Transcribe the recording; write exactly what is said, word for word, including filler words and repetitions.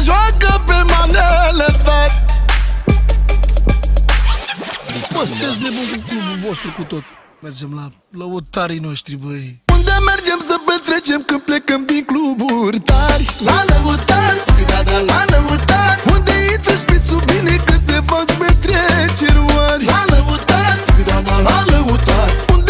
joacă pe manele tari. Bă, sunteți nebun cu clubul vostru cu tot. Mergem la lăutarii noștri, băi. Unde mergem să petrecem când plecăm din cluburi tari? La lăutari, da, da, la lăutari. Unde intră șpițul bine că se fac petreceri mari? La lăutari, da, da, la lăutari.